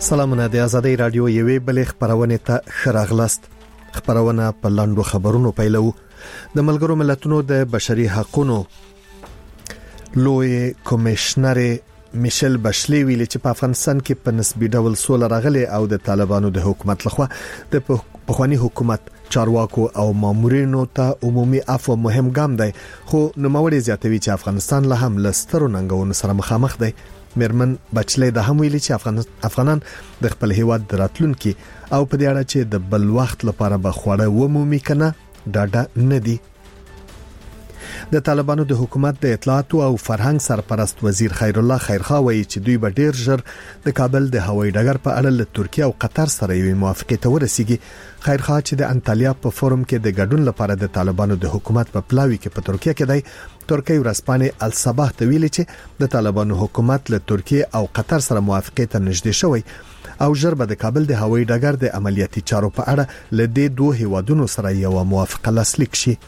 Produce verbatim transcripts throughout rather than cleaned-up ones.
سلامونه د آزادۍ رادیو یوې بلې خبرونه ته خراغلاست. خبرونه په لاندو خبرونو پیلو. د ملګرو ملتونو د بشري حقوقو لوی کمشنر میشل بشلی ویلي چې په افغانستان کې په نسبي ډول سوله راغلي او د طالبانو د حکومت لخوا د پخوانی حکومت چارواکو او مامورینو ته عمومي عفو مهم ګام دی، خو نوموړي زیاتوي چې افغانستان له هم لسترو ننګونو سره مخامخ دی. مرمن بچلې د هم ویلي چې افغان افغانان د خپل هیواد دراتلونکي او په دې اړه چې د بل وخت لپاره بخوړه ومومي کنه ډاډه نه دي. د طالبانو د حکومت د اطلاعات او فرهنګ سرپرست وزیر خیر الله خیرخوا وایي چې دوی به ډیر ژر د کابل د هوایي ډګر په اړه له ترکیه او قطر سره یو موافقه ته ورسیږي. خیرخوا چې د انټالیا په فورم کې د ګډون لپاره د طالبانو د حکومت په پلاوي کې په ترکیه کې دی، ترکیه ورسپانې الصباح ته ویلي چې د طالبانو حکومت له ترکیه او قطر سره موافقه ته نږدې شوی او ژر به د کابل د هوایي ډګر د عملیاتي چارو په اړه له دې دوه هیوادونو سره یو موافقه لاسلیک شي.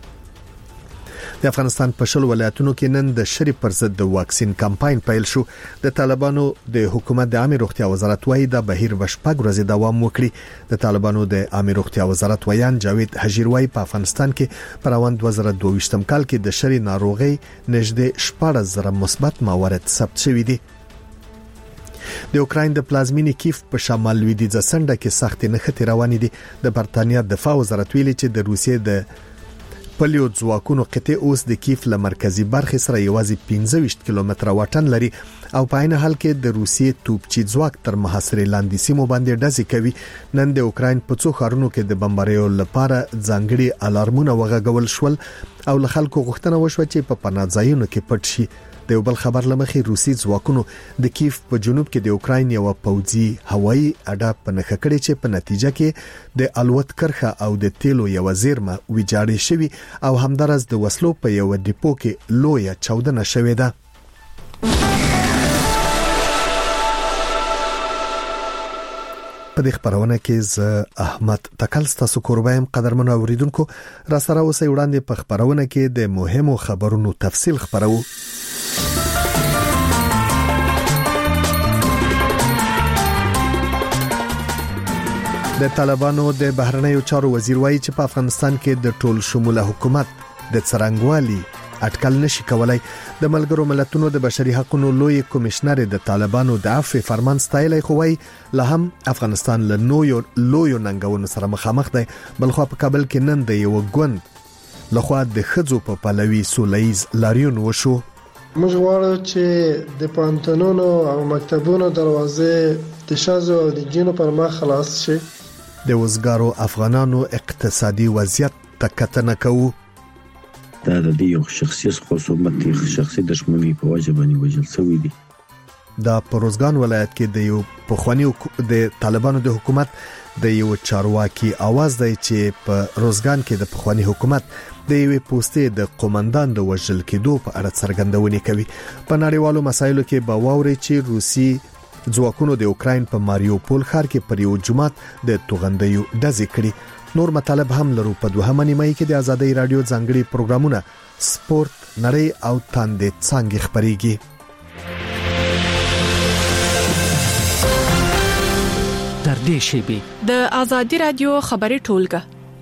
د افغانستان په شل ولایتونو کې نن د شری پر ضد د واکسین کمپاین پیل شو. د طالبانو د حکومت د عامه روغتیا وزارت وایي د بهیر وشپږ ورځې دوام وکړي. د طالبانو د عامه روغتیا وزارت ویان جاوید حجیر وایي په افغانستان کې په روان دوه زره دوه ویشتم کال کې د شری ناروغي نږدې شپږ زره مثبت موارد ثبت شوي دي. د اوکراین د پلازمینې کیف په شمال لویدیځه سنډه کې سخت نښتې روانې دي. د برتانیا دفاع وزارت ویلي چې د روسیې د پلیو ځواکونو قطعه اوس د کیف له مرکزی برخه سره یوازې پنځه ویشت کیلومتره واټن لري او په عین حال کې د روسیې توپچي ځواک تر محاصرې لاندې سیمو باندې ډزې کوي. نن د اوکراین په څو ښارونو کې د بمباریو لپاره ځانګړي الارمونه وغږول شول او له خلکو غوښتنه وشوه چې په پناهځایونو کې پټ شي. د یو بل خبر لمخې روسي ځواکونو د کیف په جنوب کې د اوکراین یو پوځي هوایي اډه په نښه کړې چې په نتیجه کې د الوت کرخه او د تیلو یو زیرمه ویجاړې شوی او همدارس د وسلو په یو ډیپو کې لویه چاودنه شوې ده. په دې خبرونه کې ز احمد تکل ستاسو کوربایم قدرمن اوریدونکو را سره اوسې وړاندې په خبرونه کې د مهمو خبرونو تفصیل خبرو. د طالبانو د بهرنیو چارو وزیر وایي چې په افغانستان کې د ټول شموله حکومت د څرنګوالي اټکل نشي کولای. د ملګرو ملتونو د بشري حقوقو لوی کمشنر د طالبانو د عفو فرمان ستایلی خو وایي له هم افغانستان له نویو لویو ننګونو سره مخامخ دی. بلخو په کابل کې نن د یو ګوند لخوا د خځو په پلوي سولهییز لاریون وشو. موږ غواړو چې د پانتونونو او مکتبونو دروازې د شازو او د جنو پر مخ خلاص شي. د وزګارو افغانانو اقتصادي وضعیت تکتنه کوو. دا د یو شخصي خصومت شخصي دښمنۍ په وجه باندې وجل شوی دی. دا پروزګان ولایت کې د یو پخوانی د طالبانو د حکومت د یو چارواکي आवाज دی چې په روزګان کې د پخوانی حکومت د یوې پوستې د قومندان د وژل کېدو په اړه څرګندونه کوي. په نړیوالو مسایلو کې به واوري چې روسي ځواکونو د اوکراین په ماریوپول ښار کې پر یو جماعت د توغندیو ډزې کړې. نور مطالب هم لرو. په دوهمه نیمه کې د آزادۍ رادیو ځانګړي پروګرامونه سپورت، نړۍ او تاندې څنګه خبريږي. تر دې شی د آزادۍ رادیو خبري ټولګه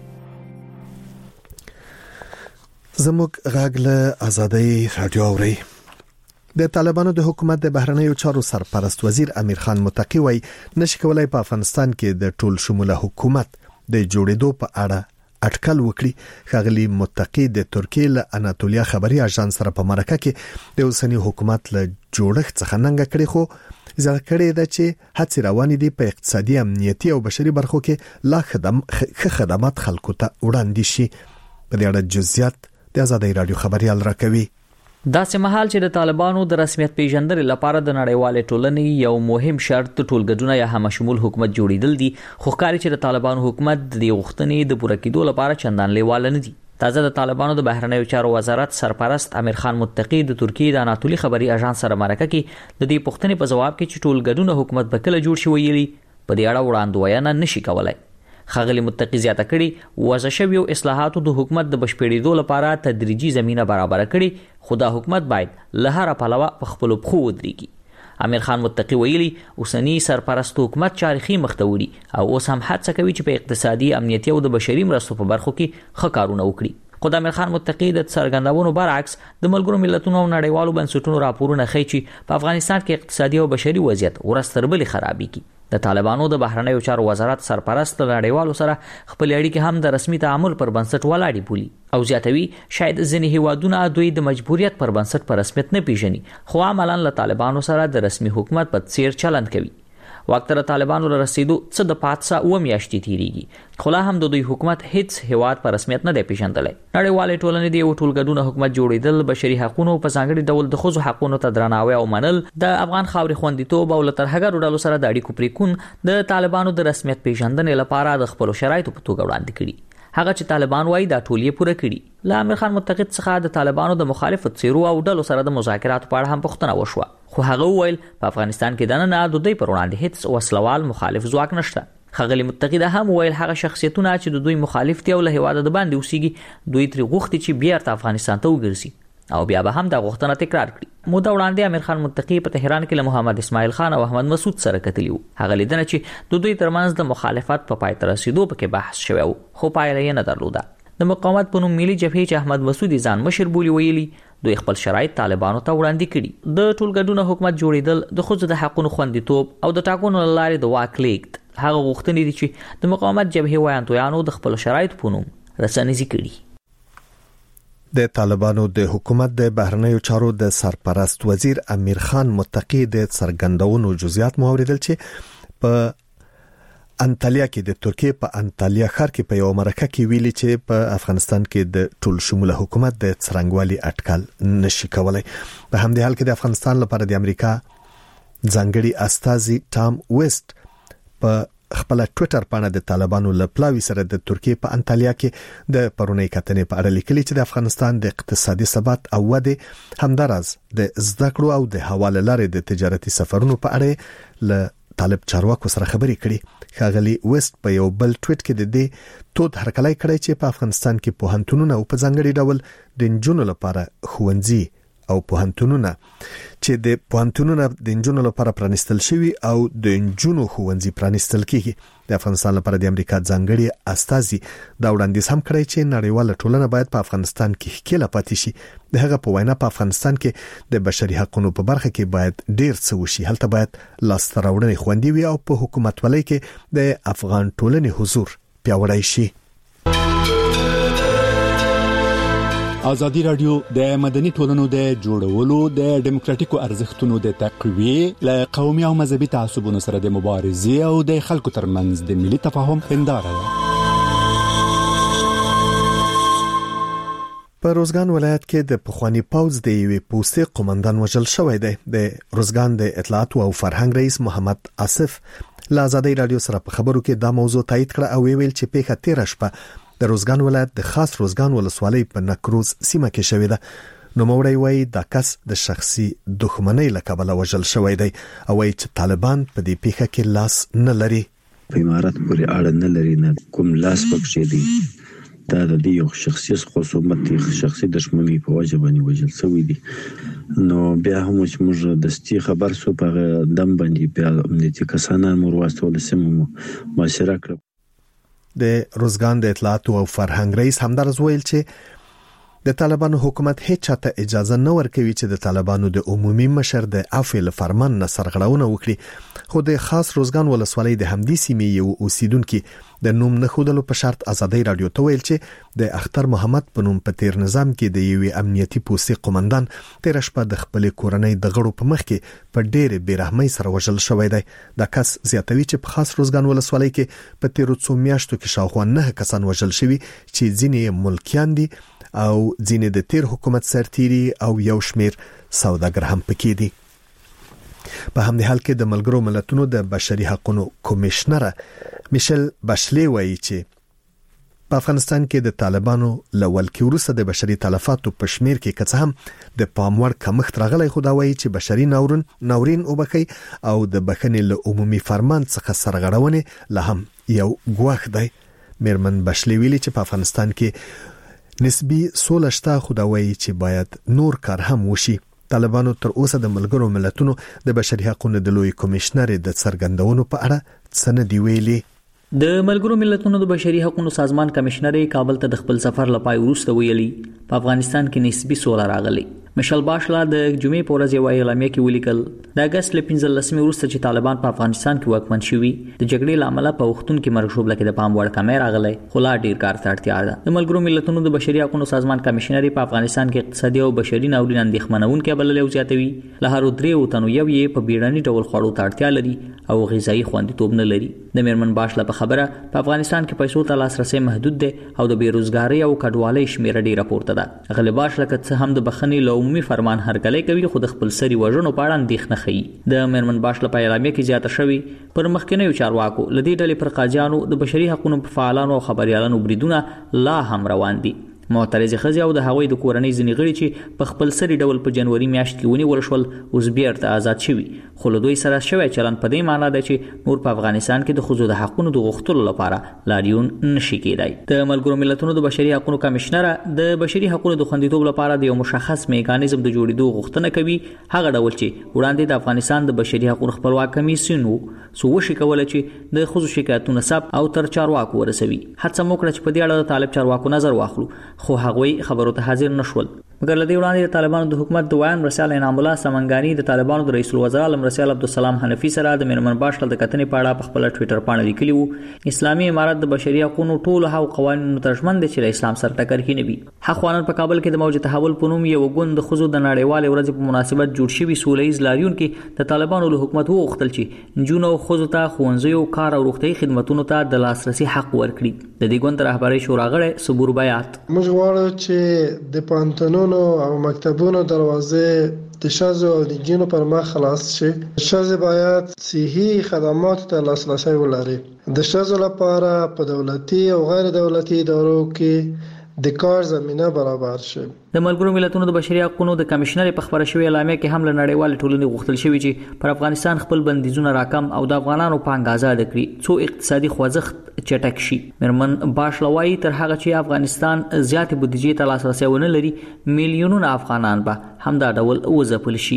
زموږ غاګله آزادۍ رادیو اوري. د طالبانو د حکومت د بهرنیو چارو سرپرست وزیر امیر خان متقی وایي نشي کولای په افغانستان کې د ټول شموله حکومت د جوړېدو په اړه اټکل وکړي. ښاغلي متقی د ترکیه له اناتولیا خبري اژانس سره په مرکه کې د اوسنی حکومت له جوړښت څخه ننګه کړي، خو ځکه کړي دا چې هڅې روانې دي په اقتصادي، امنیتي او بشري برخو کې لا خدم خدمات خلکو ته وړاندې شي. په دې اړه جزئیات د آزادۍ رادیو خبريال راکوي. دا سمحال چې د طالبانو د رسمیت پیژندلو لپاره د نړیوال ټولنې یو مهم شرط ټولګډونه یا همشمول حکومت جوړیدل دي، خو ښکاري چې د طالبانو حکومت د غوښتنې د پوره کېدو لپاره چندان لیواله نه دي. تازه د طالبانو د بهرنیو چارو وزارت سرپرست امیر خان متقی د ترکیه د اناتولی خبري اژانس سره مرکه کې د دې پوښتنې په جواب کې چې ټولګډونه حکومت به کله جوړ شي ویلي په دې اړه وړاندوینه نشي کولای. خاغلی متقی زیاته کړي وضع شویو اصلاحاتو د حکومت د بشپړېدو لپاره تدریجي زمينه برابر کړي، خو دا حکومت باید له هر پلوه په خپل پخو ودرېږي. امیر خان متقی ویلي اوسنی سرپرست حکومت چارخي مخته وړي او اوس هم هڅه کوي چې په اقتصادي امنیتي او د بشري مرستو په برخو کې ښه کارونه وکړي. خو د امیر خان متقی د څرګندونو برعکس د ملګرو ملتونو او نړیوالو بنسټونو راپورونه ښیي چې په افغانستان کې اقتصادي او بشري وضعیت ورځ تر بلې خرابېږي. د طالبانو د بهرنیو چارو وزارت سرپرست نړیوالو سره خپل اړیکې هم د رسمي تعامل پر بنسټ ولاړې بولی او زیاتوي شاید ځینې هیوادونه دوی د مجبوریت پر بنسټ پر رسمیت نه پیژني خو عملاً له طالبانو سره د رسمي حکومت په څیر چلند کوي. وخت تر طالبانو له رسیدو څه د پاتسا و میاشتې تیریږي خو لا هم د دوی حکومت هیڅ هیواد پر رسمیت نه دی پیژندلی. نړیوال ټولنې د یو ټولګډونه حکومت جوړیدل، بشري حقوقو په ځانګړي ډول د ښځو حقوقو ته درناوی او منل، د افغان خاورې خوندیتوب او له ترهګرو ډلو سره د اړیکو پریکون د طالبانو د رسمیت پیژندنې لپاره د خپل شرایطو په توګه وړاندې کړي. هغه چې طالبان وایي دا ټول یې پوره کړي. له امیر خان متقی څخه د طالبانو د مخالفت څیرو او ډلو سره د مذاکراتو په اړه هم پوښتنه وشوه خو هغه وویل په افغانستان کې دننه د دوی پر وړاندې هیڅ وسلوال مخالف ځواک نشته. ښاغلي متقی دا هم وویل هغه شخصیتونه چې د دوی مخالف دي او له هیواده د باندې اوسېږي دوی ترې غوښتي چې بیرته افغانستان ته وګرځي او بیا به هم دا غوښتنه تکرار کړي. موده وړاندې امیر خان متقی په تهران کې له محمد اسماعیل خان او احمد مسعود سره کتلی وو. هغه لیدنه چې د دوی ترمنځ د مخالفت په پای ته رسیدو پکې بحث شوی وو خو پایله یې نه درلوده. د مقاومت په نوم ملي جبهې چې احمد مسعود ځان مشر بولی ویلي دوی خپل شرایط طالبانو ته وړاندې کړي. د ټولګډونه حکومت جوړیدل، د ښځو د حقوقو خوندیتوب او د ټاکنو له لارې د واک لیږد هغه غوښتنې دي چې د مقاومت جبهې ویاندویانو د خپل شرایط په نوم رسنیزي کړي. د طالبانو د حکومت د بهرنیو چارو د سرپرست وزیر امیر خان متقی د څرګندونو جزئیات مو اوریدل چې په انټالیا کې د ترکیه په انټالیا ښار کې په یو مرکه کې ویلي چې په افغانستان کې د ټول شموله حکومت د څرنګوالي اټکل نشي کولای. په همدې حال کې د افغانستان لپاره د امریکا ځانګړي استازي ټام ویسټ په خپل ټوئیټر باندې د طالبانو له پلاوی سره د ترکیه په انټالیا کې د پرونی کتنې په اړه لیکلي چې د افغانستان د اقتصادي ثبات او وده همدارز د زده کړو او د حواله لارې د تجارتي سفرونو په اړه له طالب چارواکو سره خبرې کړي. ښاغلي ویسټ په یو بل ټویټ کې د دې تود هرکلی کړی چې په افغانستان کې پوهنتونونه او په ځانګړي ډول د نجونو لپاره ښوونځي او پوهنتونونه چې د پوهنتونونو د نجونو لپاره پرانستل شوی او د نجونو ښوونځي پرانستل کیږي. د افغانستان لپاره د امریکا ځانګړي استازي دا وړاندیز هم کړی چې نړیواله ټولنه باید په افغانستان کې ښکیله پاتې شي. د هغه په وینا په افغانستان کې د بشري حقوقو په برخه کې باید ډیر څه وشي. هلته باید لاسته راوړنې خوندي وي او په حکومتولۍ کې د افغان ټولنې حضور پیاوړی شي. ازادي رادیو د مدني ټولنو د جوړولو د ډیموکراتیکو ارزښتونو د تقویه ل قومي او مذهبي تعصبونو سره د مبارزې او د خلکو ترمنځ د ملي تفاهم هنداره ده. په روزګان ولایت کې د پخوانی پوز د یوې پوستې قومندان وژل شوی دی. د روزګان د اطلاعات او فرهنګ رئیس محمد آصف له ازادي رادیو سره په خبرو کې دا موضوع تایید کړه او ویل چې پیښه تیر شپه د روزګان ولایت د خاص روزګان ولسوالۍ په نکروز سیمه کې شوې ده. نو موري وایي د کس د شخصي دښمنۍ له کبله وژل شوی دی او وایي چې طالبان په دې پیښه کې لاس نه لري. په امارات پورې اړه نه لري، نه کوم لاس پکې دی. دا د یو شخصي خصومت شخصي دښمنۍ په وجه باندې وژل شوی دی. نو بیا هم چې موږ د ستي خبر سو په دم باندې بیا امنیتي کسانه مور واستول سمو ماشره کړ. د روزګان د اطلاعات او فرهنګ رئیس همدارز ویل چې د طالبانو حکومت هیڅ چاته اجازه نه ورکوي چې د طالبانو د عمومي مشر د عفو فرمان نه سرغړونه وکړي. خو د خاص روزګان ولسوالۍ د همدې سیمې یو اوسیدونکو د نوم نه خودلو په شرط ازادي رادیو ته ویل چې د اختر محمد په نوم په تیر نظام کې د یوې امنیتي پوستې قومندان تیر شپه د خپل کورنۍ د غړو په مخ کې په ډېر بیرحمۍ سره وژل شوی دی. دا کس زیاتوي چې په خاص روزګان ولسوالۍ کې په تیر څو میاشتو کې شاوخوا نه کسان وژل شوي چې ځینې ملکیان دي او ځینې د تیر حکومت سرتيري او یو شمیر سوداګر هم پکې دي. په همدې حال کې د ملګرو ملتونو د بشري حقوقو کمیشنر میشل باشلی وایي چې په افغانستان کې د طالبانو لول کې وروسته د بشري تلفاتو په شمیر کې کڅ هم د پاموړ کمښت راغلی. خو دا وایي چې بشري ناورین ناورین وبخي او د بخنې له عمومي فرمان څخه سرغړونه له هم یو ګواښ دی. میرمن باشلی ویلي چې په افغانستان کې نسبی سوله شته، خو دا وایي چې باید نور کار هم وشي. طالبانو تر اوسه د ملګرو ملتونو د بشري حقوقو د لوی کمشنر د څرګندونو په اړه سند ویلي. د ملګرو ملتونو د بشري حقوقو سازمان کمشنر کابل ته د خپل سفر لپاره وروسته ویلي په افغانستان کې نسبی سوله راغلي. مشل باشلا د جمعې په ورځ یو اعلامیه کې ولیکل د اگست ل پنځلسمې وروسته چې طالبان په افغانستان کې واکمن شوي د جګړې لامل په وختون کې مرګ شوبله کې د پام وړ کمې راغلي خو لا ډیر کار ته اړتیا ده. د ملګرو ملتونو د بشري حقوقو سازمان کمشنر په افغانستان کې اقتصادي او بشري ناورین اندېښمنونکې بلل او زیاتوي. له هر درې وتنو یو یې په بیړني ډول خوړو ته اړتیا لري او غذایی خوندیتوب نه لري. د میرمن باشلا په خبره په افغانستان کې پیسو ته لاسرسي محدود دی او د بیروزګاری او کډوالۍ شمیره ډیره پورته ده. غلی باشلا که څه هم د بخښنې له عمومي فرمان هرکلی کوي خو د خپل سری وژنو په اړه اندېښنه ښيي. د میرمن باشلا په اعلامیه کې زیاته شوی پر مخکنیو چارواکو لدې ډلې پر قاضیانو د بشري حقوقو په فعالانو او خبريالانو بریدونه لا هم روان دي. معترض خزي او د هغوی د کورنۍ ځنی غړي چې په خپل سری ډول په جنوري میاشت کې ونیول شول اوس بیرته آزاد شوي خو له دوی سره شوی چلن په دې معنی ده چې نور په افغانستان کې د ښځو د حقوقو د غوښتلو لپاره لاریون نشي کېدای. د ملګرو ملتونو د بشري حقوقو کمشنر د بشري حقوقو د خوندیتوب لپاره د یو مشخص میکانیزم د جوړېدو غوښتنه کوي هغه ډول چې وړاندې د افغانستان د بشري حقوقو خپلواک کمیسیون سو وشي کولای چې د ښځو شکایتونه ثبت او تر چارواکو ورسوي. هڅه موکړه چې په دې اړه د طالب چارواکو نظر واخلو خو هغوی خبرو ته حاضر نشول. مګر لدی وړاندې د طالبانو د حکومت د وایان مرسال انعام الله سمنګانی د طالبانو د رئیس الوزرا مرسال عبدالسلام حنفی سره د میرمن باشلا د کتنې په اړه په خپل ټوئیټر باندې لیکلی وو اسلامي امارت د بشري حقوقو ټول هغه قوانینو ترجمن دي چې د اسلام سره ټکر کې نه وي. حقوقانو په کابل کې د موج تحول په نوم یو ګوند د خزو د نړیوال ورځ په مناسبت جوړ شوی سولهیز لاریون کې د طالبانو له حکومت وغوښتل چې جنونو خزو ته خوندزیو کار او روغتي خدماتو ته د لاسرسي حق ورکړي. د دې ګوند رهبری شورا غړی صبور بیات موږ غواړو چې د پانتونونو او مکتبونو دروازه د شازو او د جنو پر مخ خلاص شي. شازو باید صحي خدمات ته لاسرسي ولري. د شازو لپاره په دولتي او غیر دولتي ادارو کې د کار زمينه برابر شي. د ملګرو ملتونو د بشري حقوقو د کمشنر په خبره شوی اعلامیه کې هم له نړیوال ټولنې غوښتل شوی چې پر افغانستان خپل بندیزونه راکم او د افغانانو پانګه آزاد کړي څو اقتصادي خوځښت چټک شي. میرمن باشلا وايي تر هغه چې افغانستان زیات بودیجې ته لاسرسي ونه لري میلیونونه افغانان به هم دا ډول وځپل شي.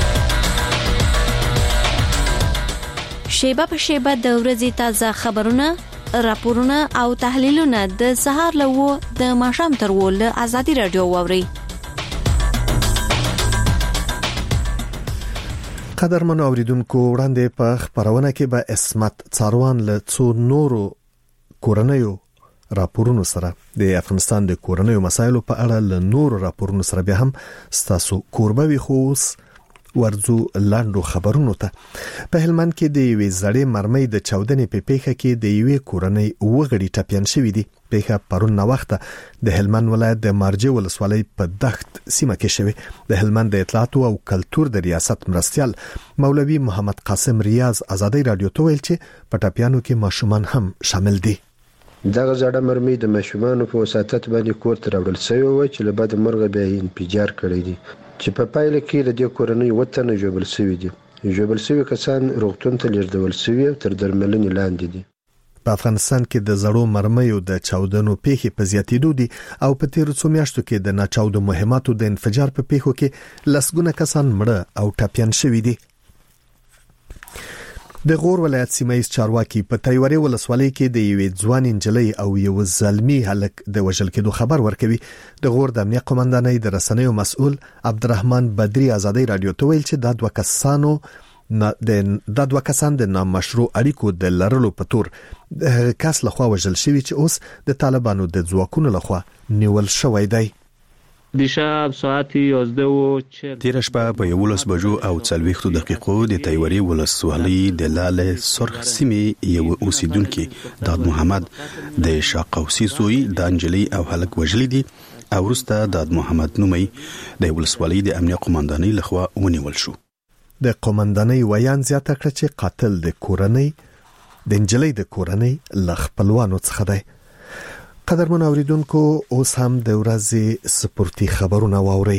شیبه په شیبه د ورځې تازه خبرونه راپورونه او تحلیلونه د سهار لوو د ماښام تر ول ازادي رادیو ووري. قدرمن اوریدونکو وړاندې په خبرونه کې به اسمت څاروان له څو نورو کورنیو راپورونو سره د افغانستان د کورنیو مسایلو په اړه له نورو راپورونو سره به هم ستاسو کوربوي خوس ورزو لاندو خبرونو ته. په هلمند کې د یوې زړې مرمۍ د چاودنې په پیښه کې د یوې کورنۍ وګړي ټپيان شوي دي. پیښه پرون نو وخت د هلمند ولایت د مارجه ولسوالۍ په دښت سیمه کې شوی. د هلمند د اطلاعات او کلتور د ریاست مرستيال مولوي محمد قاسم ریاض ازادي رادیو ته ویل چې په ټپيانو کې ماشومان هم شامل دي. دغه زړه مرمۍ د ماشومانو په وساتت باندې کور ته راوړل شوی و چې له بعد مرغه به انفجار کړی دی چې په پایله کې د دې کورنۍ وطن جوړل شوی دي. جوړل شوی کسان روغتون ته لیږدول شوی تر درملنې لاندې دي. په افغانستان کې د زړو مرمیو د چاودنو پیښې په زیاتېدو دي او په تیر څو میاشتو کې د ناچاودو مهماتو د انفجار په پیښو کې لسګونه کسان مړه او ټپيان شوي دي. د غور ولایت سیمایي چارواکي په تایوري ولسوالۍ کې د یوې ځوان انجلۍ او یو زلمی هلک د وژل کېدو خبر ورکوي. د غور د امنیت قومندانۍ د رسنیو مسؤل عبدالرحمن بدری ازادي رادیو ته ویل چې دا دوه کسانو د د دوه کسان د نامشروع اړیکو د لرلو په تور د کس لخوا وژل شوی چې اوس د طالبانو د ځواکونو لخوا نیول شوی دی. دیشب ساعت یازده و چهل تیر شپه په یولس بجو او څلوېښتو دقیقو د تایوري ولسوالۍ د لاله سرخ سیمې یو اوسیدونکو داد محمد د شاقوسی سوی د انجلی او هلک وژل دي او وروسته داد محمد نومي د ولسوالۍ د امنیت قومندانۍ لخوا ونیول شو. د قومندانۍ ویان زیاته کړ چې قاتل د کورنۍ د انجلی د کورنۍ لخپلوانو څخه دی. قدرمن اوریدونکو اوس هم د ورځې سپورتي خبرونه واوري.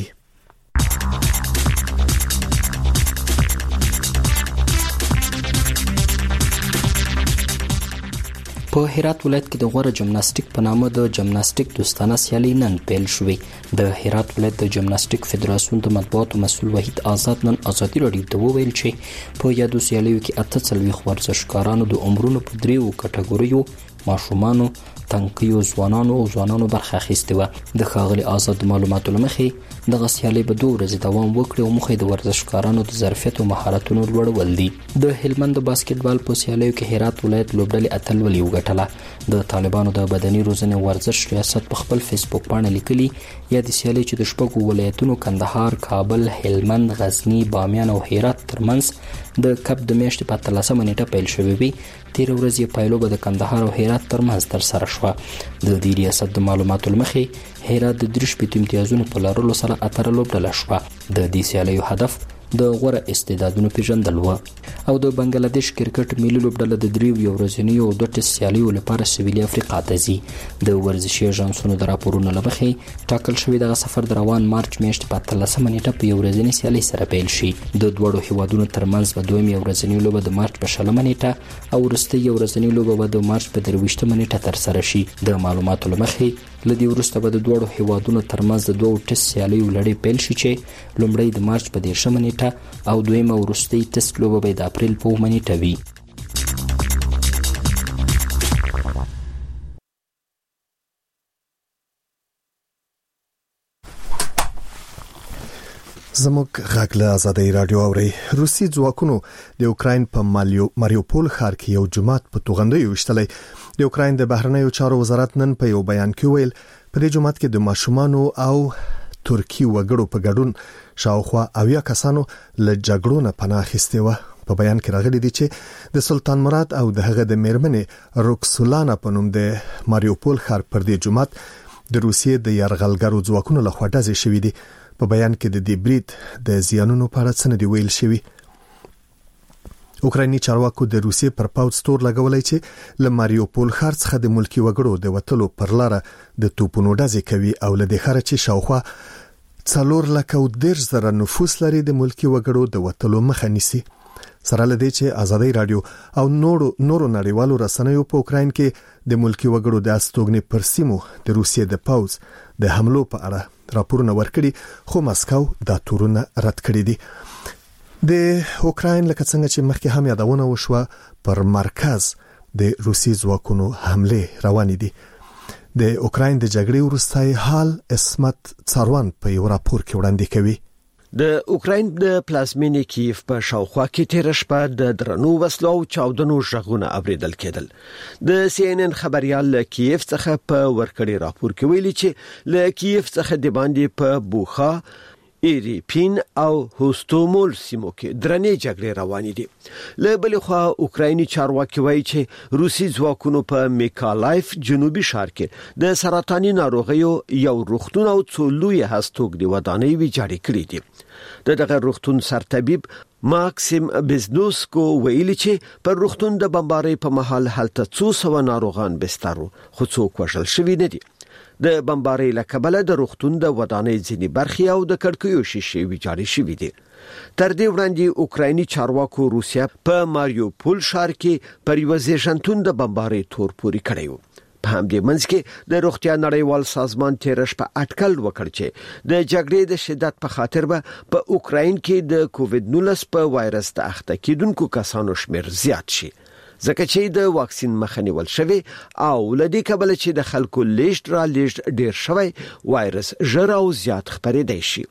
په هرات ولایت کې د غوړه جمناستیک په نامه د جمناستیک دوستانه سیالي نن پیل شوې. د هرات ولایت د جمناستیک فدراسیون د مطبوعاتو مسؤل وحید آزاد نن ازادي راډیو ته وویل چې په یادو سیالیو کې اته څلوېښت ورزشکارانو د عمرونو په دریو کټګوریو ماشومانو، تنکیو، ځوانانو او ځوانانو برخه اخیستې وه. د ښاغلي آزاد معلوماتو له مخې دغه سیالۍ به دوه ورځې دوام وکړي او موخه یې د ورزشکارانو د ظرفیت او مهارتونو لوړول دي. د هلمند د باسکټبال په سیالیو کې هرات ولایت لوبډلې اتلولي وګټله. د طالبانو د بدني روزنې ورزش ریاست په خپل فیسبوک باندې لیکلي یا د سیالۍ چې د شپږو ولایتونو کندهار، کابل، هلمند، غزنی، بامیان او هرات ترمنځ د کپ د میاشتې په اتلسمه نیټه پیل شوې وي. تیر ورځ یې پایلو به د کندهار او هرات ترمنځ ترسره شوه. د دې ریاست د معلوماتو له مخې هرات د درې شپېتو امتیازونو په لرلو سره اتره لوبډله شوه. د دې سیالیو هدف د غوره استعدادونو پیژندل و. او د بنگلاديش کرکټ ملي لوبډله د دریو یو ورځنیو او دوه ټیسټ سیالیو لپاره سویلي افریقا ته ځي. د ورزشي اژانسونو د راپورونو له مخې ټاکل شوی دغه سفر د روان مارچ میاشتې په اتلسمه نیټه په یو ورځنۍ سیالۍ سره پیل شي. د دواړو هیوادونو ترمنځ به دویم یو ورځنۍ لوبه د مارچ په شلمه نیټه او وروستۍ یو ورځنۍ لوبه به د مارچ په درویشتمه نیټه ترسره شي. د معلوماتو له مخې له دې وروسته به د دواړو هیوادونو ترمنځ د دوه ټیسټ سیالیو لړۍ پیل شي چې لومړی د مارچ په دېرشمه نیټه او دویمه وروستۍ ټیسټ لوبه به د اپریل په اوومه نیټه وي. زموږ غږ له ازادۍ راډیو اوري. روسي ځواکونو د یوکراین په ماریوپول ښار کې یو جومات په توغندیو وشتلی. د یوکراین د بهرنیو چارو وزارت نن په یو بیان کې ویل په دې جومات کې د ماشومانو او ترکی وګړو په ګډون شاوخوا اویا کسانو له جګړو نه پناه اخیستې وه. په بیان کې راغلي دي چې د سلطان مراد او د هغه د میرمنې روکسولانا په نوم د ماریوپول ښار پر دې جومات د روسیې د یرغلګرو ځواکونو لخوا ډزې شوې دي. په بیان کې د دې برید د زیانونو په اړه څه نه دی ویل شوی. اوکرایني چارواکو د روسیې پر پاوڅ تور لګولای چې له ماریوپول ښار څخه د ملکی وګړو د وټلو پر لار د توپونو ډزې کوي او له دې ښار چې شاوخوا څلور لک او دېرش زره نفوس لري د ملکی وګړو د وټلو مخه نیسي. سره لدی چې ازادي رادیو او نورو نورو نړیوالو رسنیو په اوکراین کې د ملکی وګړو د استوګنې پر سیمو د روسیې د پاوز د حملو په اړه راپورونه ورکړي خو مسکو دا تورونه رد کړي دي. د اوکراین لکه څنګه چې مخکې هم یادونه وشوه پر مرکز د روسي ځواکونو حمله روانې دي. د اوکراین د جګړې وروستای حال اسمت څاروان په یو راپور کې وړاندې کوي. د اوکراین د پلازمینې کیف په شاوخوا کې تیر شپه د درنو وسلو او چاودنو ژغونه اوریدل کېدل. د سی ان ان خبريال له کیف څخه په ورکړی راپور کې ویلي چې له کیف څخه د باندې په بوخا، ایریپین او هوستومول سیمو کې درنې جګړې روانې دي. له بل خوا اوکرایني چارواکي وایي چې روسي ځواکونو په میکالایف جنوبي ښار کې د سرطاني ناروغیو یو روغتون او څو لوی هستوګنې ودانۍ ویجاړې کړې دي. د دغه روغتون سرطبيب ماکسیم بزنوسکو ویلي چې پر روغتون د بمبارۍ په محل هلته څو سو ناروغان بسترو خو څوک وژل شوي نه دي. د بمبارۍ له کبله د روغتون د ودانۍ ځینې برخې او د کړکیو شیشې ویجاړې شوې دي. تر دې وړاندې اوکرایني چارواکو روسیا په ماریوپول ښار کې پر یو ځېژنتون د بمبارۍ تور پوري کړی و. په همدې منځ کې د روغتیا نړیوال سازمان تیرش په اټکل وکړ چې د جګړې د شدت په خاطر به په اوکراین کې د کووید نولس په وایرس د اخته کېدونکو کسانو شمیر زیات شي. ځکه چې د واکسین مخه نیول شوی او لدې کبل چې د خلکو لیشت را لیشت ډیر شوی وایرس ژر او زیات خپرېدای شي.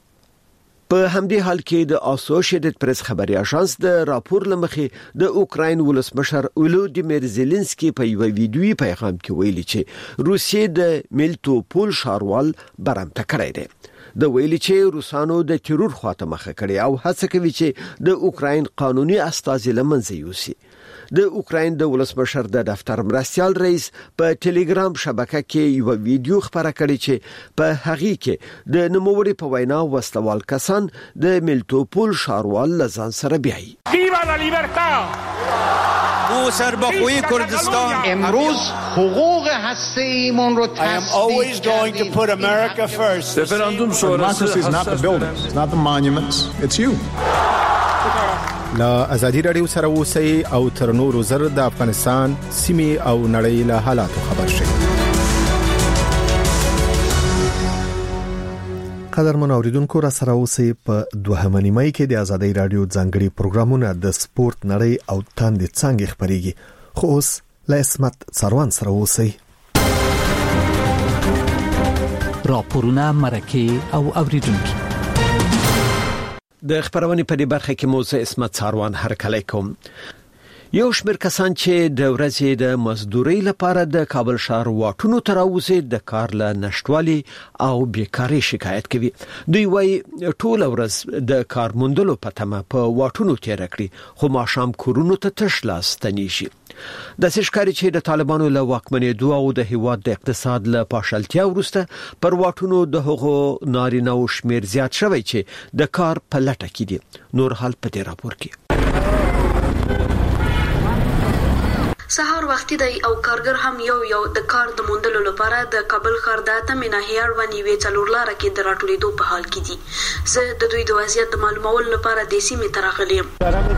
په همدې حال کې د اسوسییټډ پریس خبري اژانس د راپور لمخې د اوکراین ولسمشر ولودیمیر زيلنسکي په یو ویډیوي پیغام کې ویلي چې روسیې د میلټوپول ښاروال برمته کړی دی. د ویلي چې روسانو د تیرور خواته مخه کړي او هڅه کوي چې د اوکراین قانوني استازي لمنځه یوسي. د اوکراین د ولسمشر د دفتر مرستيال رئیس په ټلګرام شبکه کې یو ویډیو خبره کړې چې په هغه کې د نوموړي په وینا وسلوال کسان د میلټوپول ښاروال لزان سره بیایي. ویوا لا لیبرتا او سربخوی کردستان امروز حقوق هسته‌ایمون رو تصدیق کردیم. Referendum sonrası is not the buildings, it's not the monuments, it's you. لا ازادي رادیو سره اوسئ او تر نورو زر د افغانستان سیمې او نړۍ له حالاتو خبر شئ. قدرمن اوریدونکو را سره اوسئ په دوهمه نیمه کې د ازادي رادیو ځانګړي پروګرامونه د سپورت نړۍ او تاند څنګه خبريږي. خو اوس له اسمت څاروان سره اوسئ. راپورونه مرکه او اوریدونکو د خبرونې په دې برخه کې موضوع اسمت څاروان هرکلی کوم. یو شمېر کسان چې د ورځې د مزدورۍ لپاره د کابل ښار واټونو ته راوځي د کار له نشټوالي او بیکارۍ شکایت کوي. دوی وايي ټول ورځ د کار موندلو په تمه په واټونو تیر کړی خو ماښام کورونو ته تش لاس ستنیږي. د سشکاري چې د طالبانو له واکمنېدو او د هیواد د اقتصاد له پاشلتیا وروسته پر واټونو د هغو نارینه او شمیر زیات شوی چې د کار په لټه کې دي. نور حال په دې راپور کې. سهار وختي دی او کارګر هم یو یو د کار د موندلو لپاره د کابل ښار د اتمې ناحیې اړوند یوې څلور لاره کې د راټولېدو په حال کې دي. زه د دوی د وضعیت د معلومولو لپاره د سیمې ته راغلی یم.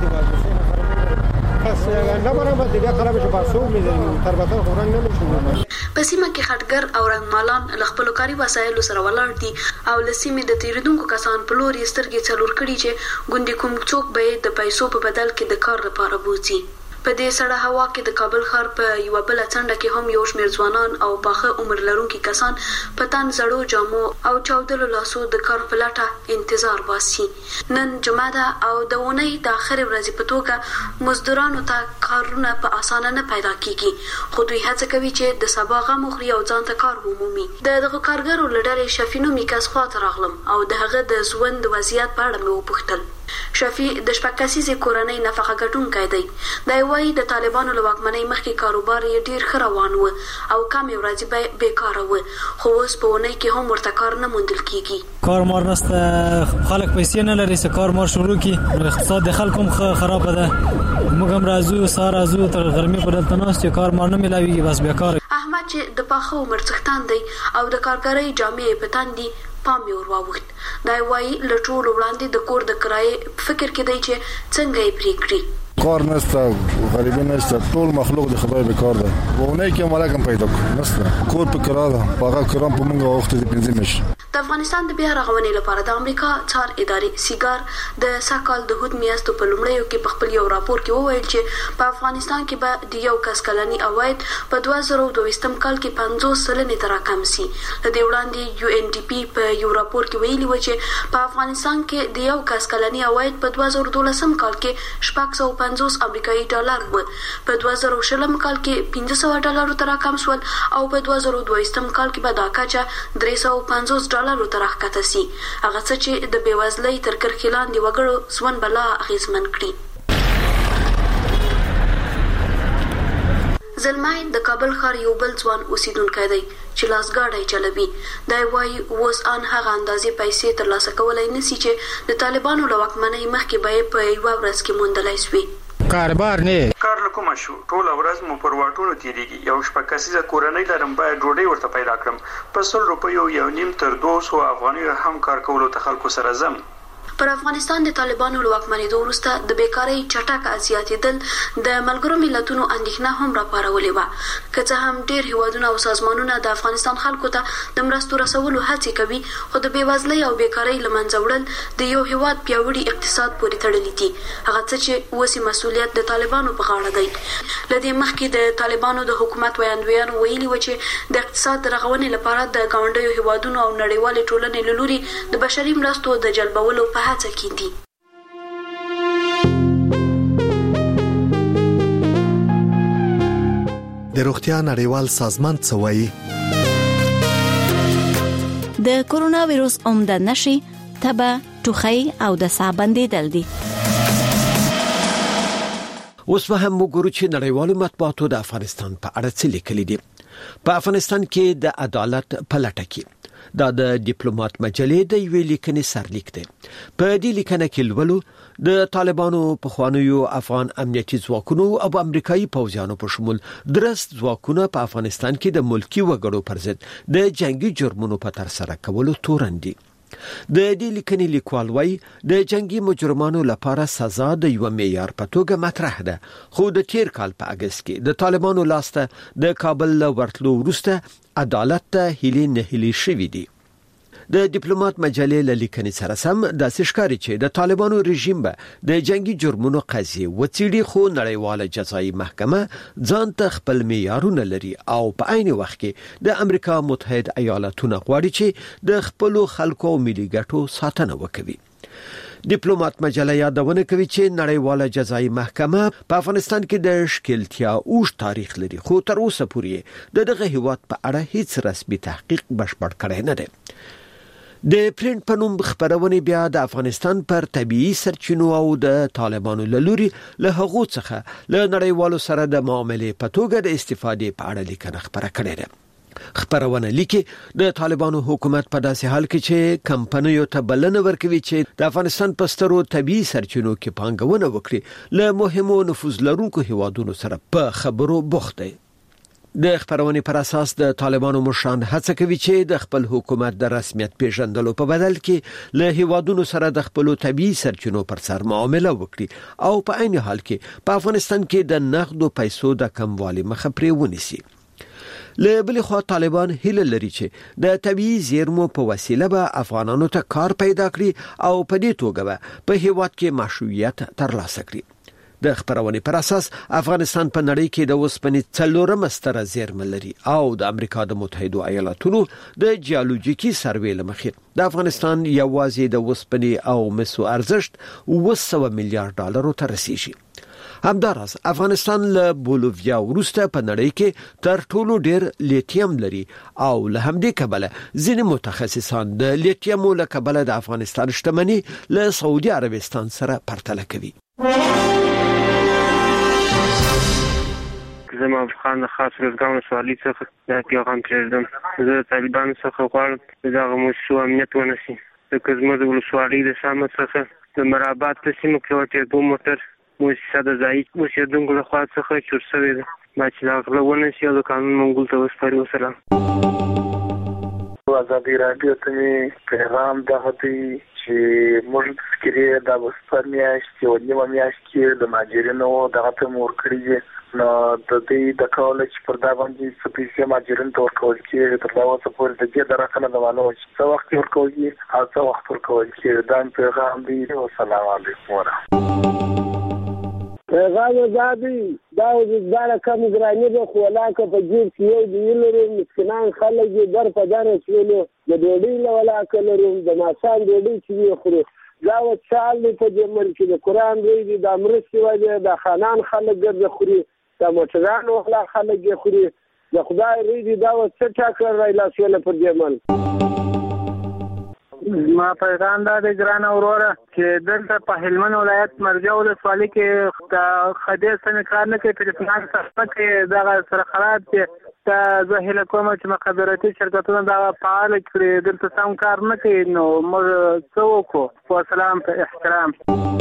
په سیمه کې خټګر او رنګمالان له خپلو کاري وسایلو سره ولاړ دي او له سیمې د تیریدونکو کسان په لور یې سترګې څلور کړي چې ګوندې کوم څوک به یې د پیسو په بدل کې د کار لپاره بوځي. په دې سړه هوا کې د کابل ښار په یو بل څنډه کې هم یو شمېر ځوانان او پاخه عمر لرونکي کسان په تن زړو جامو او چاودلو لاسو د کار په لټه انتظار باسي. نن جمعه ده او د اونۍ د اخرې ورځې په توګه مزدورانو ته کارونه په اسانه نه پیدا کیږي خو دوی هڅه کوي چې د سبا غم وخوري او ځان ته کار ومومي. د دغه کارګرو له ډلې شفینو میکاس خواته راغلم او د هغه د ژوند وضعیت په اړه مې وپوښتل. شفیع د شپږ کسیزې کورنۍ نفقه ګټونکی دی. دی وايي د طالبانو له واکمنۍ مخکې کاروبار یې ډیر ښه روان و او کمې ورځې به بیکاره و خو اوس په اونۍ کې هم ورته کار نه موندل کیږي. کار مار نسته، خلک پیسې نه لري چې کار مار شروع کړي. اقتصاد د خلکو هم خراب ده. موږ هم راځو سهار راځو تر غرمې په دلته ناست چې کار مار نه ملاوي بس بیکار. احمد چې د پاخه عمر څښتن دی او د کارګرۍ جامې په تن دي پام یې ور واوښت. دا وايي له ټولو وړاندې د کور د کرایې فکر کې دی چې څنګه یې پرې کړي. کار نشته، غریبي نشته، ټول مخلوق د خدای بیکار ده. وونه کې ملکم پیدا نشته، کور په کرا ده، هغه کرام په موږ وخت دې پنځه مش. د افغانستان د بیا رغونې لپاره د امریکا څار ادارې سیګار د ساکال د هود میاشتو په لومړیو کې په خپل یو راپور کې وویل چې په افغانستان کې به د یو کس کلني عواید په دوه زره او دوه کال کې پنځوس سلنې ته راکم شي. د دې وړاندې یو ان ډي پی په یو راپور کې ویلي و چې په افغانستان کې د یو کس کلني عواید په دوه زره دولس کال کې شپږ سوه پنځوس امریکایي ډالر و، په دوه زره شل کال کې پنځه سوه ډالر ته راکم شول او په دوه زره دوه کال کې به دا کچه درې سوه پنځوس ډالر ته راښکته شي. هغه څه چې د بېوزلۍ تر کرښې لاندې وګړو ژوند به لا اغېزمن کړي. زلمای د کابل ښار یو بل ځوان اوسیدونکی دی چې لاسګاډی چلوي. دی وايي اوس ان هغه اندازې پیسې ترلاسه کولی نشي چې د طالبانو له واکمنۍ مخکې به یې په یوه ورځ کې موندلی سوي. کاربار نه کار لکومه شو، ټول ورځ مو پر واټونو تیریږي. یو شپږ کسیزه کورنۍ لرم، باید ډوډۍ ورته پیدا کړم. په سل روپیو یو نیم تر دوه سوه افغانیو هم کار کولو ته خلکو سره ځم. پر افغانستان د طالبانو له واکمنېدو وروسته د بیکارۍ چټک زیاتېدل د ملګرو ملتونو اندېښنه هم راپارولې وه. که څه هم ډېر هیوادونه او سازمانونه د افغانستان خلکو ته د مرستو رسولو هڅې کوي خو د بېوزلۍ او بیکارۍ له منځه وړل د یو هیواد پیاوړي اقتصاد پورې تړلي دي. هغه څه چې اوس مسؤلیت د طالبانو په غاړه دی. له دې مخکې د طالبانو د حکومت ویاندویانو ویلي و چې د اقتصاد د رغونې لپاره د ګاونډیو هیوادونو او نړیوالې ټولنې له لوري د بشري مرستو د جلبولو په هڅه کې دي. د روغتیا نړیوال سازمان څه وایي؟ د کورونا وایروس عمده نشي تبه، ټوخی او د ساه بندیدل دي. اوس به هم وګورو چې نړیوالو مطبوعاتو د افغانستان په اړه څه لیکلي دي. په افغانستان کې د عدالت په لټه کې دا د ډیپلوماټ مجلې د یوې لیکنې سرلیک دی. په دې لیکنه کې لولو د طالبانو په خوانیو افغان امنیتي ځواکونو او امریکایي پوځیانو په شمول درست ځواکونه په افغانستان کې د ملکی وګړو پر ضد د جنگي جرمونو په تر سره کولو تورن دي. د دې لیکنې لیکوال وايي د جنگي مجرمانو لپاره سزا د یو معیار په توګه مطرح ده، خو د تیر کال په اگست کې د طالبانو لاسته د کابل له ورتلو وروسته عدالت ته هیلې نه هیلې شوې دي. د ډیپلوماټ مجلې له لیکنې سره سم داسې ښکاري چې د طالبانو رژیم به د جنگي جرمونو قضیې وڅېړي، خو نړیواله جزایي محکمه ځان ته خپل معیارونه لري او په عین وخت کې د امریکا متحد ایالاتونه غواړي چې د خپل خلکو او ملي ګټو ساتنه وکړي. ډیپلوماټ مجله یادونه کوي چې نړیواله جزایي محکمه په افغانستان کې د ښکیلتیا اوږد تاریخ لري، خو تر اوسه پورې د دغه هیواد په اړه هیڅ رسمي تحقیق بشپړ کړی نه دی. د پرینټ په نوم خبرونه بیا د افغانستان پر طبيعي سرچینو او د طالبانو له لوري له هغو څخه له نړیوالو سره د معاملې په توګه د استفادې په اړه لیکنه خبره کړې ده. خبرونه لیکي د طالبانو حکومت په داسې حال کې چې کمپنیو ته بلنه ورکوي چې د افغانستان په سترو طبيعي سرچینو کې پانګونه وکړي، له مهمو نفوذ لرونکو هیوادونو سره په خبرو بوخت دي. د خبرونې پر اساس د طالبانو مشران هڅه کوي چې د خپل حکومت د رسمیت پیژندلو په بدل کې له هیوادونو سره د خپل طبيعي سرچینو پر سر معامله وکړي او په عین حال کې په افغانستان کې د نقدو پیسو د کموالي مخه پرې ونیسي. له بل خوا طالبان هیله لري چې د طبيعي زیرمو په وسیله به افغانانو ته کار پیدا کړي او په دې توګه به په هیواد کې مشروعیت ترلاسه کړي. د خبرونې پر اساس افغانستان په نړۍ کې د وسپنې څلورمه ستره زیرمه لري او د امریکا د متحده ایالاتونو د جیولوژیکي سروې له مخې د افغانستان یوازې د وسپنې او مسو ارزښت اوه سوه میلیارډ ډالرو ته رسیږي. همداراز افغانستان له بولیویا وروسته په نړۍ کې تر ټولو ډیر لیتیم لري او له همدې کبله ځینې متخصصان د لیتیم له کبله د افغانستان شتمنۍ له سعودي عربستان سره پرتله کوي. زما افغان خاص روزګان سوالي څخه د پیغام پرېږدم. زه طالبانو څخه غواړم دغه موضوع امنیت ونیسي، ځکه زموږ د ولسوالۍ د شامه څخه د مرابات په سیمه کې یوه تېربو موټر مؤسسه د ځایي اوسېدونکو له خوا څخه چور شوې ده، باید چې د غله ونیسي او د قانون منګول ته وسپاري. وسلام. ازادي راډیو ته مې پیغام دغه دی چې موږ فکرې د وسپر میاشت یو نیمه میاشت کې د مهاجرینو دغه ته مور کړی، نو د دې د کول چې پر دا باندې سپیسي مهاجرین ته ورکول کېږي تر دا وخت پورې د دې درکنه د معلومه چې څو وخت ورکول کېږي او څو وخت ورکول کېږي. دا پیغام دی. والسلام علیکم ورحمۃ. پیغام ازادي دا وزدار کم ګرانی به خولاکه په جیب کې یو دی لري، مسکینان خلک یې در په در چولو د ډوډۍ له ولاکه لري، د ماښام ډوډۍ چې خوري دا و چال په دې ملک د قران دی د امرستي وجه د خانان خلک ګرځي خوري، د موټران وخلا خلک یې خوري، د خدای ریدي دا و څه ټاکر راي لاسونه پر دې ملک. ما پیغام دا د ګران اوروره چې دلته په هلمند ولایت مرجع ولسوالۍ کې د خدای سره کار نه کوي، ټلیفونات سره کې دغه سره خراب دي. دا زه هیله کوم چې مخابراتي شرکتونه دا فعال کړي، دلته سم کار نه کوي، نو موږ څه وکړو؟ والسلام په احترام.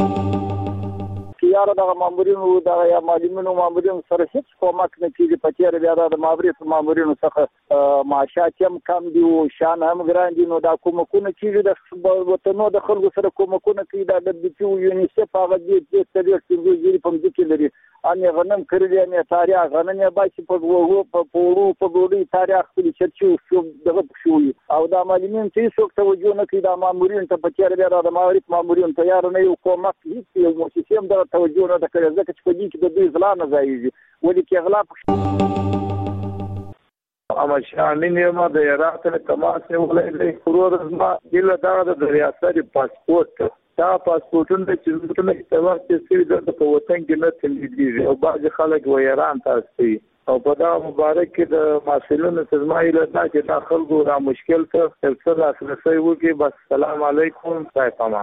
یاره دغه مامورینو دغه یا معلمینو مامورینو سره هیڅ کومک نه کیږي. په تیر بیا د مامورینو مامورینو څخه معاشات هم کم دي او شان هم ګران دي، نو دا کومکونه کیږي د وطنو د خلکو سره کومکونه کوي. دا د دې یونیسف هغه دې چې تدریس کوي په دې کې لري ان غنم کړی نه تاریخ غنم یې باسي په وګو په پورو په ګوډي تاریخ کې چې شو دغه شوی او دا معلمین چې څوک توجه نه کوي دا مامورین ته په تیر بیا د مامورین مامورین تیار نه یو کومک هیڅ یو مؤسسه هم دا توجه نه کوي، ځکه چې په دې کې د دوی ځلا نه ځایږي ولې کې اغلا اما شامل یم د عراق له تماس ولې ورور ما دله دا د ریاست پاسپورت دا پاسپورتونه چې څنګه استعمال کیږي د په وطن کې نه تللی او بعض خلک و ایران تاسو او په دا مبارک کې د ماسلونو سزمایله دا چې داخلو را مشکل ته تلسل اساسي وږي. بس سلام علیکم صاحب.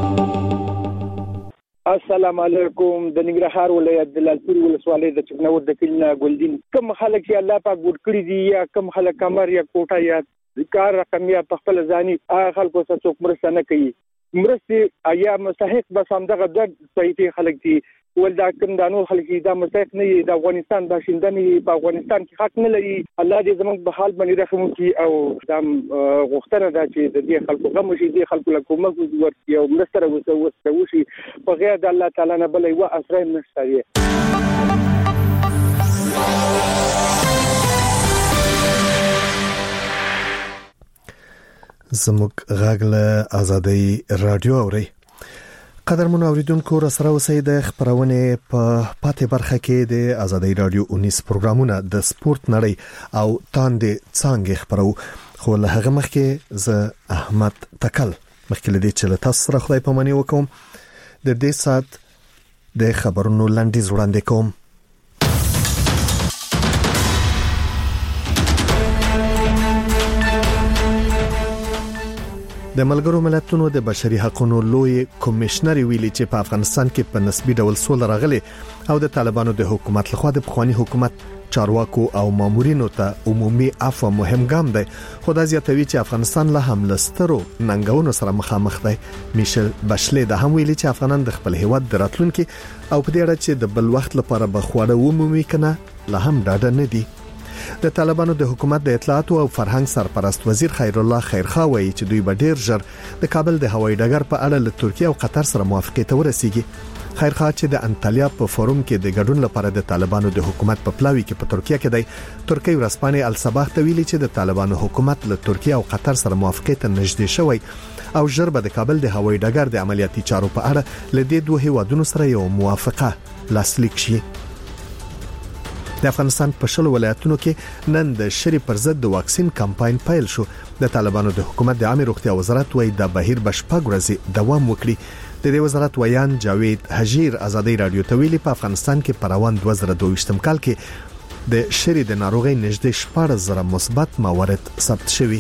السلام علیکم. د ننګرهار ولایت د لالپور ولسوالۍ د چکنور د کلینا ګلدین کوم خلک چې الله پاک ګور کړی دي یا کوم خلک کمر یا کوټه یا کار رقم یا په خپل ځاني هغه خلکو سره څوک مرسته نه کوي. مرستې یا مستحق بس همدغه د صحیح خلک دي ول دا کوم د نور خلک دا مستحق نه د افغانستان باشنده نه په افغانستان کې حق نه لري الله دې زموږ په حال باندې رحم وکړي او دا غوښتنه ده چې د دې خلکو غم شي د خلکو له کومک ورته یو مستر وسو وشي په غیر د الله تعالی نه بل یو اسره نشته. زموږ غاغله ازادي رادیو اوري قدرمن اوریدونکو را سره اوسئ د خبرونه په پاتې برخه کې د ازادي رادیو انیس پروګرامونه د سپورت نړۍ او تاندې څنګه خبرو خو له هغه مخکې ز احمد تکل مخکې لدی چې تاسو سره خدای پاماني وکوم د دې سات د خبرونو لاندې وړاندې کوم. د ملګرو ملتونو د بشري حقوقو لوی کمشنر ویلي چې په افغانستان کې په نسبي ډول سول راغلي او د طالبانو د حکومت لخوا د پخوانی حکومت چارواکو او مامورینو ته عمومي عفو مهم ګام دی خو دا زیاتوي چې افغانستان له هم لسترو ننګونو سره مخامخ دی. میشل بشلې د هم ویلي چې افغانان د خپل هیواد د راتلونکي او په دې اړه چې د بل وخت لپاره بخواړه ومومي کنه له هم ډاډه نه دي. د طالبانو د حکومت د اطلاعات او فرهنګ سرپرست وزیر خیر الله خیرخوا وایي چې دوی به ډیر ژر د کابل د هوایي ډګر په اړه له ترکیه او قطر سره موافقه ته ورسیږي. خیرخوا چې د انټالیا په فورم کې د ګډون لپاره د طالبانو د حکومت په پلاوي کې په ترکیه کې دی ترکیه ورسپانې الصباح ته ویلي چې د طالبانو حکومت له ترکیه او قطر سره موافقه ته نږدې شوی او ژر به د کابل د هوایي ډګر د عملیاتي چارو په اړه له دې دوه هیوادونو سره یو موافقه لاسلیک شي. د افغانستان په شلو ولایتونو کې نن د شری پر ضد د واکسین کمپاین پیل شو. د طالبانو د حکومت د عامه روغتیا وزارت وایي د بهیر بشپږ ورځې دوام وکړي. د دې وزارت ویان جاوید حجیر ازادي رادیو ته ویلي په افغانستان کې په روان دوه زره دوه ویشتم کال کې د شری د ناروغي نږدې شپږ زره مثبت موارد ثبت شوي.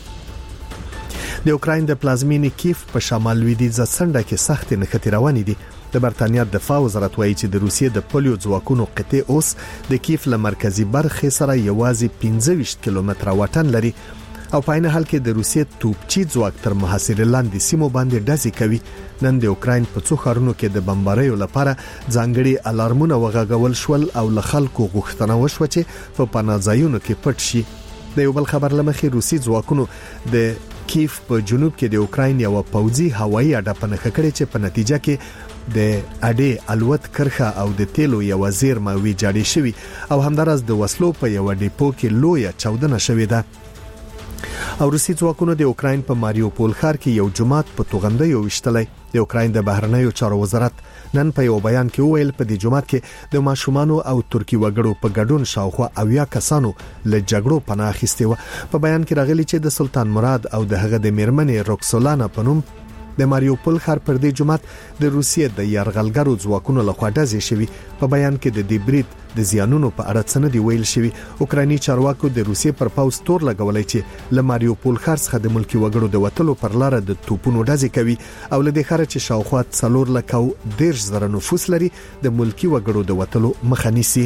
د اوکراین د پلازمینې کیف په شمال لویدیځ څنډه کې سخت نښتې روانې دي. د برتانیا دفاع وزارت وایي چې د روسیې د پولیو ځواکونو قطعه اوس د کیف له مرکزی برخې سره یوازې پنځه ویشت کیلومتره واټن لري او په عین حال کې د روسیې توپچی ځواک تر محاصرې لاندې سیمو باندې ډزې کوي. نن د اوکراین په څو ښارونو کې د بمباریو لپاره ځانګړي الارمونه وغږول شول او له خلکو غوښتنه وشوه چې په پناهځایونو کې پټ شي. د یو بل خبر لمخې روسي ځواکونو د کیف په جنوب کې د اوکراین یو پوځي هوایي اډه په نښه کړې چې په نتیجه کې د اډې الوت کرخه او د تیلو یو زیرمه ویجاړې شوی او همدارس د وسلو په یو ډیپو کې لویه چاودنه شوې ده. او روسي ځواکونو د اوکراین په ماریوپول ښار کې یو جماعت په توغندۍ وشتلې. د اوکراین د بهرنیو چارو وزارت نن په یو بیان کې وویل په دې جماعت کې د ماشومانو او ترکی وګړو په ګډون شاوخوا اویا کسانو له جګړو پناه اخیستي و. په بیان کې راغلي چې د سلطان مراد او د هغه د میرمنې روکسولانا په نوم د ماریوپول ښار پر دې جماعت د روسیې د یرغلګرو ځواکونو لخوا ډزې شوي. په بیان کې د دې برید د زیانونو په اړه څه نه دی ویل شوی. اوکرایني چارواکو د روسیې پر پاوز تور لګولای چې له ماریوپول ښار څخه د ملکی وګړو د وټلو پر لار د توپونو ډزې کوي او له دې ښار چې شاوخوا څلور لک او ډیر زره نفوس لري د ملکی وګړو د وټلو مخه نیسي.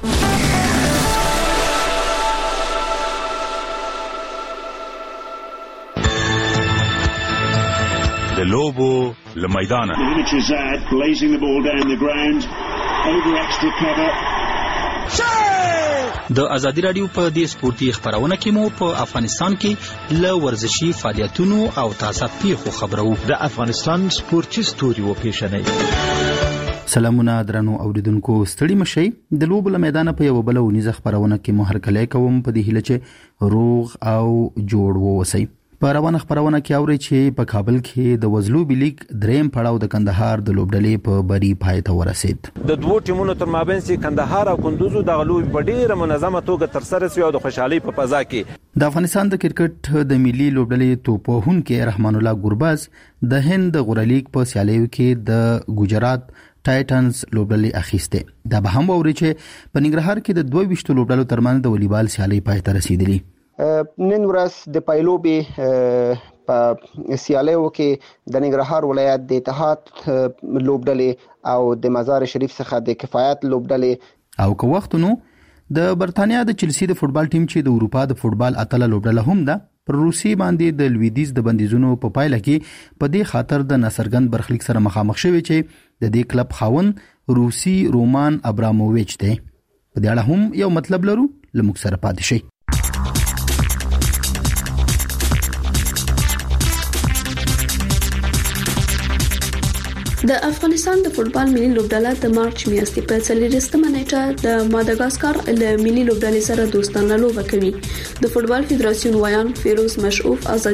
د لوبو لمیدانه د ازادي رادیو په دې سپورتي خبرونه کې مو په افغانستان کې ل ورزشي فعالیتونو او تازه پیښو خبرو. د افغانستان سپورتي ستوري و پیښنې. سلامونه درنو اوریدونکو، ستړي مشئ. د لوبو لمیدانه په یو بل ونیزه خبرونه کې مو هرکلی کوم په دې هیله چې روغ او جوړ ووسئ. په روانه خبرونه کې اوري چې په کابل کې د وزلوبي لیگ دریم پړاو د کندهار د لوبډلې په بری پای ته ورسید. د دوه ټیمونو تر مابین سي کندهار او کندوز د غلوب په ډیره منظمه توګه تر سره سوي او د خوشحالي په فضا کې د افغانستان د کرکټ د ملي لوبډلې توپوهون کې رحمان الله ګورباز د هند غورلیګ په سیالیو کې د ګجرات ټایټنز لوبډلې اخیسته. دا به هم ووري چې په ننګرهار کې د دوه ویشتو لوبډلو ترمنځ د والیبال سیالي پای ته رسیدلې. نن ورځ د پایلوبي په سیالیو کې د ننګرهار ولایت د اتحاد لوبډلې او د مزار شریف څخه د کفایت لوبډلې او کو وخت نو د برتانیا د چلسی د فوتبال ټیم چې د اروپا د فوتبال اتله لوبډله هم ده پر روسي باندې د لویدیز د بندیزونو په پایله کې په دې خاطر د نصرګند برخلیک سره مخامخ شوی چې د دې کلب خاون روسي رومان ابراموویچ دی. په دې اړه هم یو مطلب لرو، لموږ سره پاتې شئ. د افغانستان د فوتبال ملي لوبډله د مارچ میاشتې په څلورمه نیټه د ماداګاسکار له ملي لوبډلې سره دوستانه لوبه کوي. د فوتبال فدراسیون ویان فیروز مشعوف آزاد